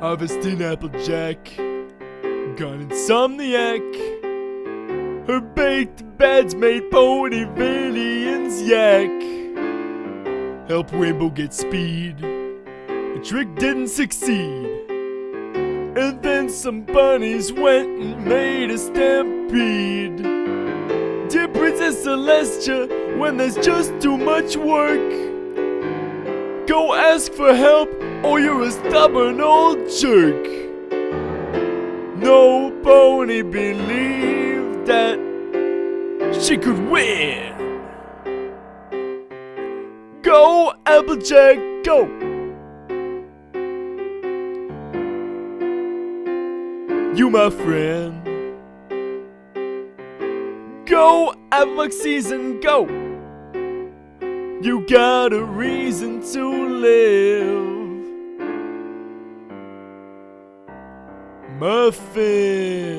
harvesting Applejack, gone insomniac. Her baked beds made Ponyvillians yak. Help Rainbow get speed, the trick didn't succeed. And then some bunnies went and made a stampede. Dear Princess Celestia, when there's just too much work, go ask for help or you're a stubborn old jerk. No pony believed that she could win. Go, Applejack, go! You my friend. Go, Avalanche season, go! You got a reason to live. Muffin.